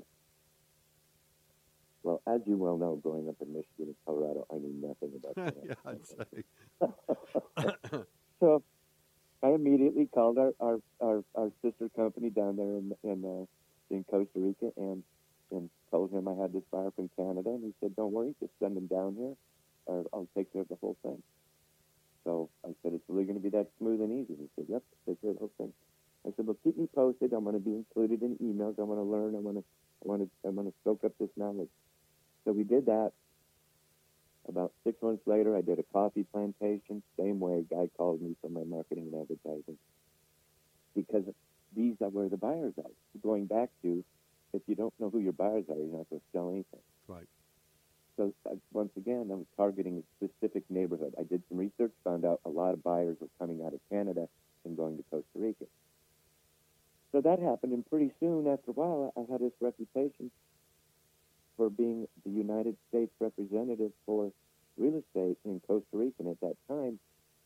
Well, as you well know, growing up in Michigan and Colorado, I knew nothing about pineapple. Yeah, I'd say. So I immediately called our sister company down there in Costa Rica and told him I had this buyer from Canada, and he said, "Don't worry, just send him down here, or I'll take care of the whole thing." So I said, "It's really going to be that smooth and easy?" He said, "Yep, take care of the whole thing." I said, "Well, keep me posted. I'm going to be included in emails. I want to learn. I want to soak up this knowledge." So we did that. About 6 months later, I did a coffee plantation. Same way, a guy called me from my marketing and advertising, because these are where the buyers are. Going back to, if you don't know who your buyers are, you're not going to sell anything. Right. So once again, I was targeting a specific neighborhood. I did some research, found out a lot of buyers were coming out of Canada and going to Costa Rica. So that happened, and pretty soon after a while, I had this reputation for being the United States representative for real estate in Costa Rica. And at that time,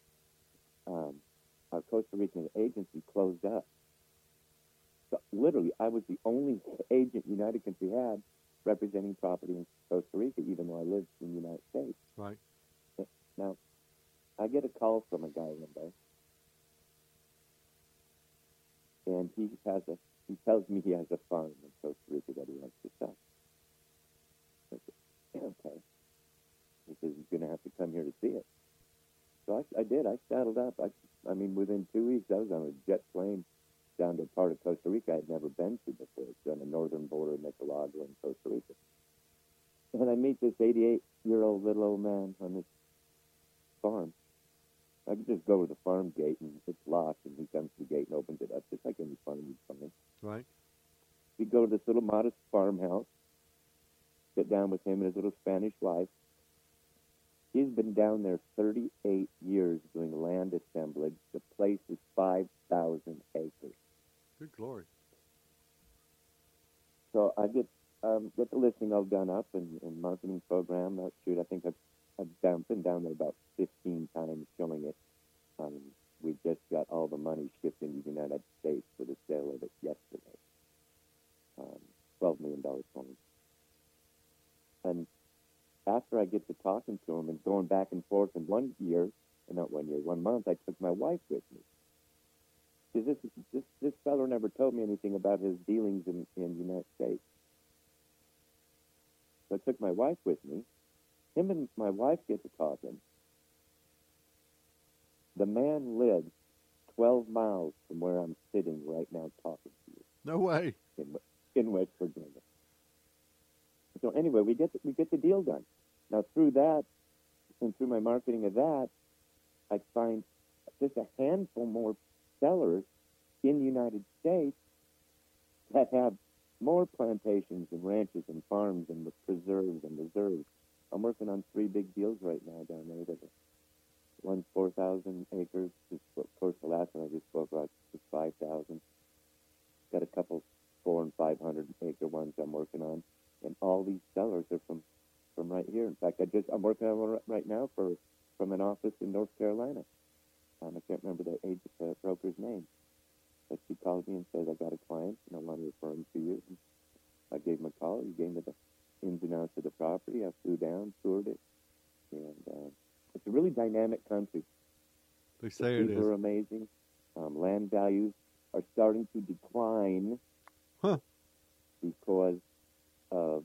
our Costa Rican agency closed up. So literally, I was the only agent United Country had representing property in Costa Rica, even though I lived in the United States. Right. Now, I get a call from a guy one day, and he tells me he has a farm in Costa Rica that he wants to sell. I said, "Yeah, okay." He says he's going to have to come here to see it. So I did. I saddled up. I mean, within 2 weeks, I was on a jet plane down to a part of Costa Rica I'd never been to before. It's on the northern border of Nicaragua and Costa Rica. And I meet this 88-year-old little old man on this farm. I could just go to the farm gate, and it's locked, and he comes to the gate and opens it up, just like any farm you'd come in. Right. We go to this little modest farmhouse, sit down with him and his little Spanish wife. He's been down there 38 years doing land assemblage. The place is 5,000 acres. Good glory. So I get the listing all done up and marketing program. I think I've been down there about 15 times showing it. We just got all the money shipped into the United States for the sale of it yesterday. $12 million home. And after I get to talking to him and going back and forth, in 1 month, I took my wife with me. Because this fellow never told me anything about his dealings in the United States. So I took my wife with me. Him and my wife get to talking. The man lives 12 miles from where I'm sitting right now talking to you. No way. In West Virginia. So anyway, we get the deal done. Now through that, and through my marketing of that, I find just a handful more sellers in the United States that have more plantations and ranches and farms and preserves and reserves. I'm working on 3 big deals right now down there. One's 4,000 acres. Of course, the last one I just spoke about is 5,000. Got a couple 400 and 500 acre ones I'm working on, and all these sellers are from right here. In fact, I'm working on one right now from an office in North Carolina. I can't remember the broker's name, but she called me and said, "I got a client and I want to refer him to you." And I gave him a call. He gave me the ins and outs of the property. I flew down, toured it, and it's a really dynamic country. They say it is. People are amazing. Land values are starting to decline because of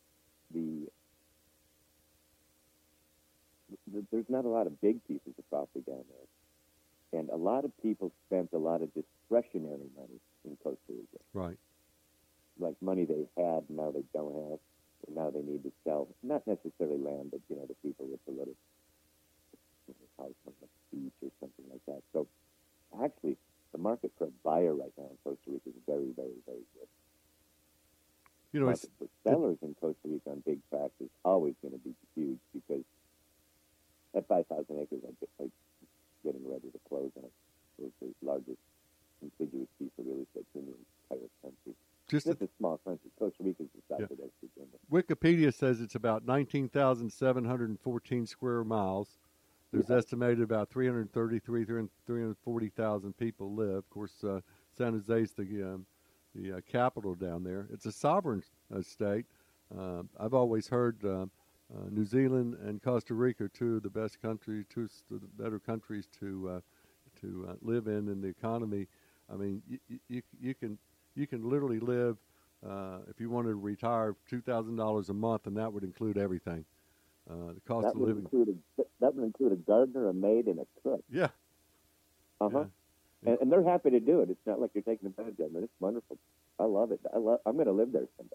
there's not a lot of big pieces of property down there. And a lot of people spent a lot of discretionary money in Costa Rica. Right. Like money they had, now they don't have, and now they need to sell. Not necessarily land, but, the people with the little house on the beach or something like that. So, actually, the market for a buyer right now in Costa Rica is very, very, very good. It's for sellers in Costa Rica on big tracts is always going to be huge, because at 5,000 acres, I'm getting ready to close on it. It's the largest contiguous piece of real estate in the entire country. Just Just a small country. Costa Rica's the size yeah. of West Virginia. Wikipedia says it's about 19,714 square miles. There's estimated about 340,000 people live. Of course, San Jose's the capital down there. It's a sovereign state. I've always heard New Zealand and Costa Rica are two of the best countries, two of the better countries to live in the economy. I mean, you can literally live if you wanted to retire $2,000 a month, and that would include everything. The cost That of would living. that would include a gardener, a maid, and a cook. Yeah. Uh-huh. Yeah. And they're happy to do it. It's not like you're taking advantage of them. It's wonderful. I love it. I'm going to live there someday.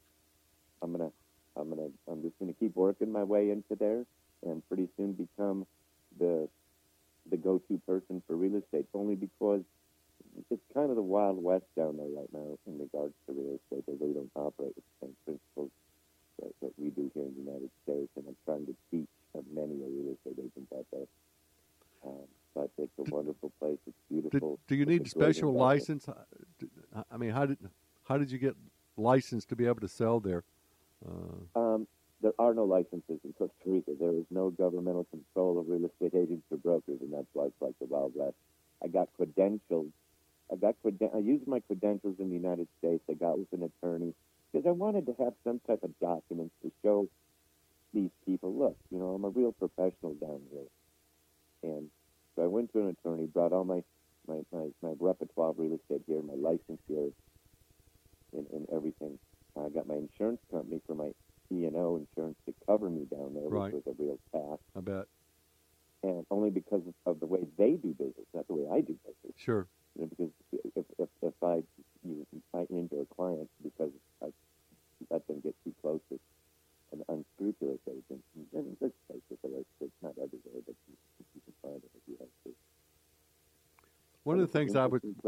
I'm just going to keep working my way into there, and pretty soon become the go-to person for real estate. Only because it's kind of the Wild West down there right now in regards to real estate. They really don't operate with the same principles that we do here in the United States, and I'm trying to teach many a real estate agent out there. But it's a wonderful place. It's beautiful. Do you need a special license? I mean, how did you get licensed to be able to sell there? There are no licenses in Costa Rica. There is no governmental control of real estate agents or brokers, and that's why it's like the Wild West. I got credentials. I used my credentials in the United States. I got with an attorney because I wanted to have some type of documents to show these people, look, I'm a real professional down here. And so I went to an attorney, brought all my repertoire of real estate here, my license here, and everything. I got my insurance company for my E&O insurance to cover me down there, right. Which was a real task. I bet. And only because of the way they do business, not the way I do business. Sure. Because if I injure a client because I let them get too close to an unscrupulous agent, and let's face it, it's not everywhere, but you can find it if you have to. One of the things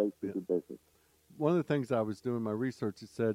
I was doing my research, it said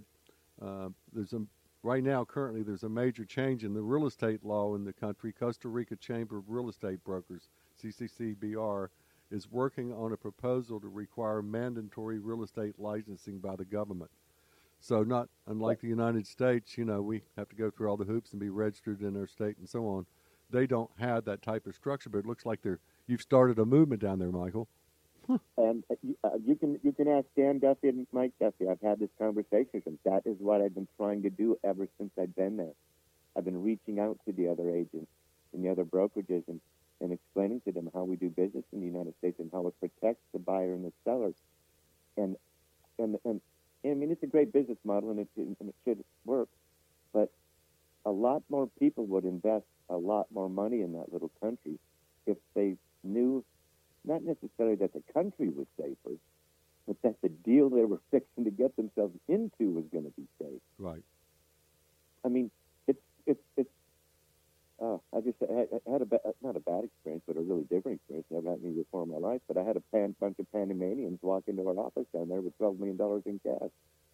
currently there's a major change in the real estate law in the country. Costa Rica Chamber of Real Estate Brokers, CCCBR, is working on a proposal to require mandatory real estate licensing by the government. So not unlike the United States, we have to go through all the hoops and be registered in our state and so on. They don't have that type of structure, but it looks like you've started a movement down there, Michael. And you can ask Dan Duffy and Mike Duffy. I've had this conversation with them. That is what I've been trying to do ever since I've been there. I've been reaching out to the other agents and the other brokerages and explaining to them how we do business in the United States and how it protects the buyer and the seller. And I mean, it's a great business model and it should work. But a lot more people would invest a lot more money in that little country if they knew not necessarily that the country was safer, but that the deal they were fixing to get themselves into was going to be safe. Right. I mean, I just had not a bad experience, but a really different experience. Never happened to me before in my life, but I had a bunch of Panamanians walk into our office down there with $12 million in cash.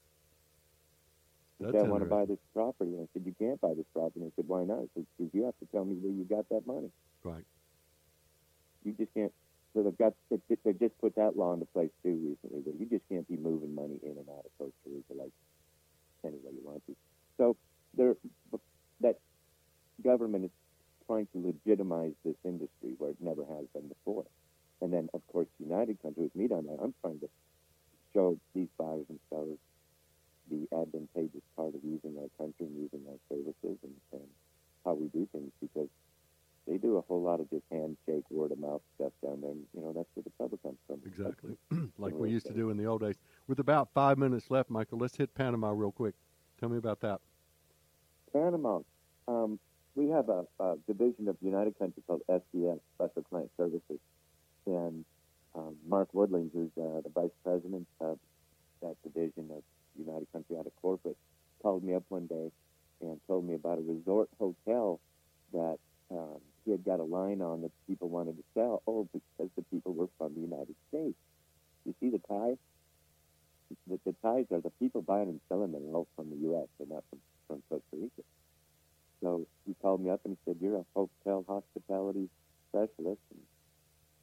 They said, I want to buy this property. And I said, you can't buy this property. And I said, why not? I said, because you have to tell me where you got that money. Right. You just can't. So they just put that law into place too recently, where you just can't be moving money in and out of Costa Rica like any way you want to. So that government is trying to legitimize this industry where it never has been before. And then, of course, United Country with me down there, I'm trying to show these buyers and sellers the advantageous part of using our country and using our services and how we do things, because they do a whole lot of just handshake, word-of-mouth stuff down there. And, that's where the trouble comes from. Exactly. Like we used to do in the old days. With about 5 minutes left, Michael, let's hit Panama real quick. Tell me about that. Panama. We have a division of United Country called SDS, Special Client Services. And Mark Woodling, who's the vice president of that division of United Country out of corporate, called me up one day and told me about a resort hotel that he had got a line on that people wanted to sell. Oh, because the people were from the United States. You see the tie? The ties are the people buying and selling them all from the U.S. They're not from Costa Rica. So he called me up and he said, you're a hotel hospitality specialist. And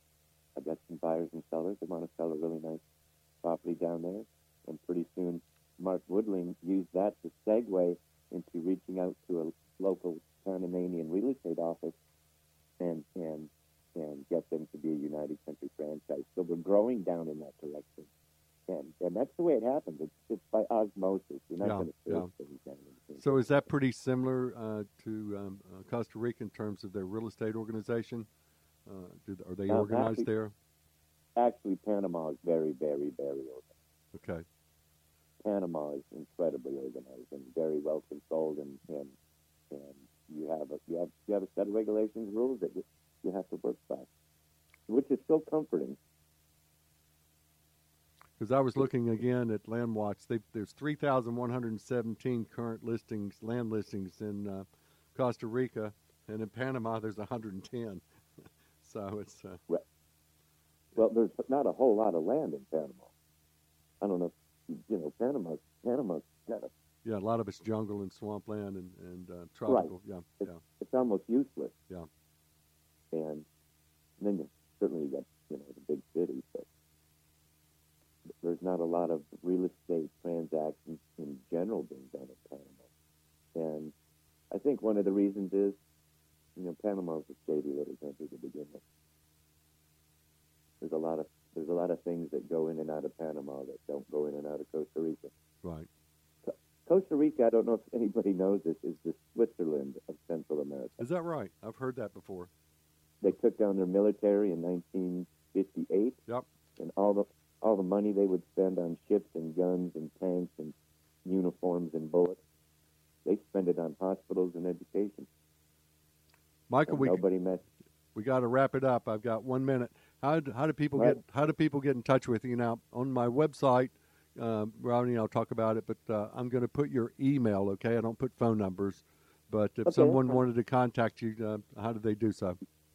I've got some buyers and sellers that want to sell a really nice property down there. And pretty soon Mark Woodling used that to segue into reaching out to a local Panamanian real estate office and get them to be a United Country franchise. So we're growing down in that direction. And that's the way it happens. It's by osmosis. You're not going to force things down. So is that pretty similar to Costa Rica in terms of their real estate organization? Are they organized there? Actually, Panama is very, very, very organized. Okay. Panama is incredibly organized and very well controlled, and you have a set of regulations, rules that you have to work by, which is so comforting. Because I was looking again at LandWatch. There's 3,117 current land listings in Costa Rica, and in Panama there's 110. So it's well, there's not a whole lot of land in Panama. I don't know if Panama's got a lot of it's jungle and swampland and tropical. Right. Yeah, it's almost useless. Yeah. And then certainly you got the big cities, but there's not a lot of real estate transactions in general being done in Panama. And I think one of the reasons is, Panama's a shady little country to begin with. There's a lot of things that go in and out of Panama that don't go in and out of Costa Rica. Right. Costa Rica, I don't know if anybody knows this, is the Switzerland of Central America. Is that right? I've heard that before. They took down their military in 1958. Yep. And all the money they would spend on ships and guns and tanks and uniforms and bullets, they spend it on hospitals and education. Michael, we got to wrap it up. I've got 1 minute. How do people get in touch with you now? On my website, Rodney, I'll talk about it, but I'm going to put your email. Okay, I don't put phone numbers, but if someone wanted to contact you, how do they do so?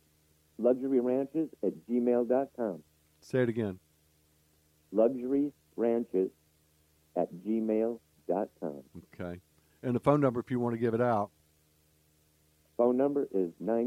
LuxuryRanches@gmail.com. Say it again. LuxuryRanches@gmail.com. Okay, and the phone number if you want to give it out. Phone number is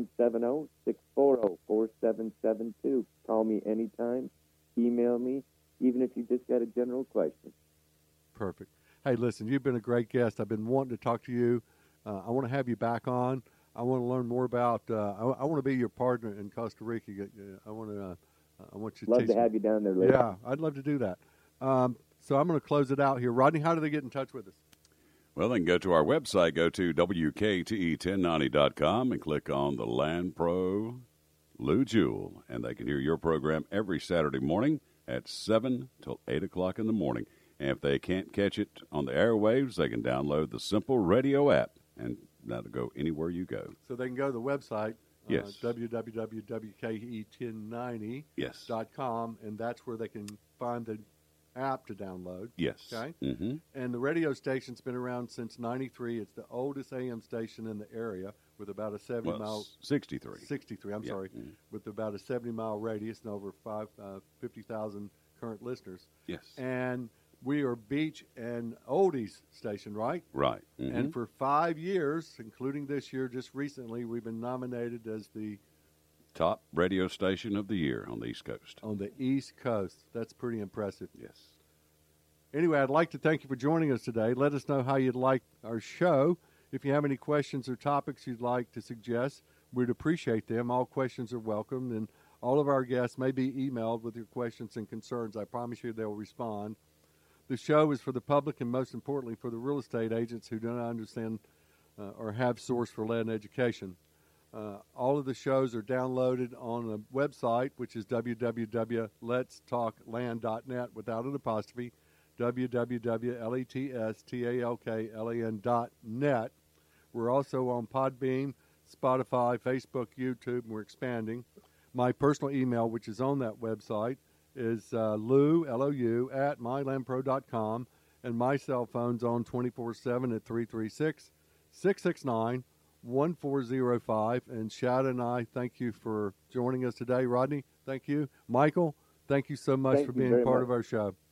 970-640-4772. Call me anytime. Email me, even if you just got a general question. Perfect. Hey, listen, you've been a great guest. I've been wanting to talk to you. I want to have you back on. I want to learn more about. I want to be your partner in Costa Rica. I want you to love to have you down there later. Yeah, I'd love to do that. So I'm going to close it out here. Rodney, how do they get in touch with us? Well, they can go to our website, go to WKTE1090.com and click on the Land Pro Lou Jewell, and they can hear your program every Saturday morning at 7 till 8 o'clock in the morning. And if they can't catch it on the airwaves, they can download the Simple Radio app, and that'll go anywhere you go. So they can go to the website, yes, www.WKTE1090.com, and that's where they can find the app to download. Yes. Okay. Mm-hmm. And the radio station's been around since '93. It's the oldest AM station in the area with about a 70-mile... 63. 63, I'm sorry. Mm-hmm. With about a 70-mile radius and over 50,000 current listeners. Yes. And we are beach and oldies station, right? Right. Mm-hmm. And for 5 years, including this year, just recently, we've been nominated as the top radio station of the year on the East Coast. On the East Coast. That's pretty impressive. Yes. Anyway, I'd like to thank you for joining us today. Let us know how you'd like our show. If you have any questions or topics you'd like to suggest, we'd appreciate them. All questions are welcome, and all of our guests may be emailed with your questions and concerns. I promise you they'll respond. The show is for the public and, most importantly, for the real estate agents who do not understand or have source for land education. All of the shows are downloaded on a website, which is www.letstalkland.net without an apostrophe, www.letstalkland.net. We're also on Podbean, Spotify, Facebook, YouTube, and we're expanding. My personal email, which is on that website, is Lou, L-O-U, at mylandpro.com, and my cell phone's on 24/7 at 336-669-1405. And Shada and I thank you for joining us today. Rodney, thank you. Michael, thank you so much for being part of our show.